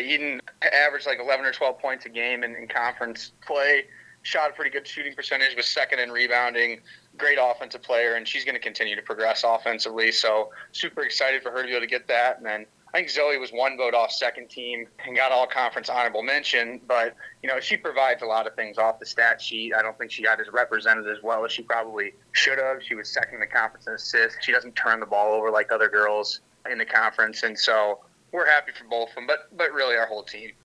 Eden averaged like 11 or 12 points a game in conference play. Shot a pretty good shooting percentage, was second in rebounding, great offensive player, and she's going to continue to progress offensively. So super excited for her to be able to get that. And then I think Zoe was one vote off second team and got all conference honorable mention. But, she provides a lot of things off the stat sheet. I don't think she got as represented as well as she probably should have. She was second in the conference in assists. She doesn't turn the ball over like other girls in the conference. And so we're happy for both of them, but really our whole team.